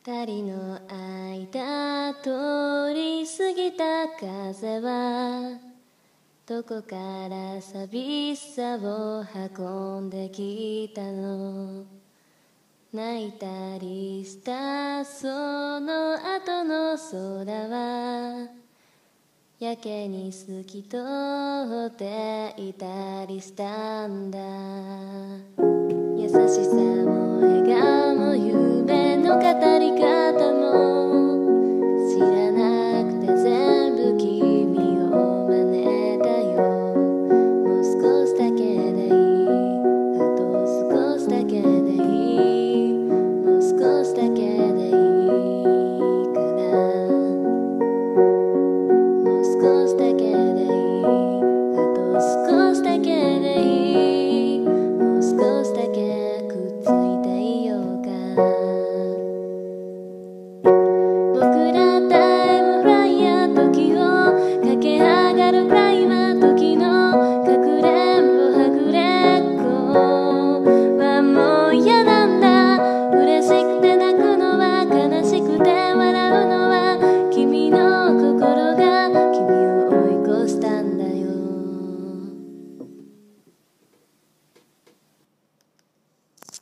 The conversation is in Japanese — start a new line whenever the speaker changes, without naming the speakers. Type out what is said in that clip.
二人の間通り過ぎた風はどこから寂しさを運んできたの。泣いたりしたその後の空はやけに透き通っていたりしたんだ。優しさ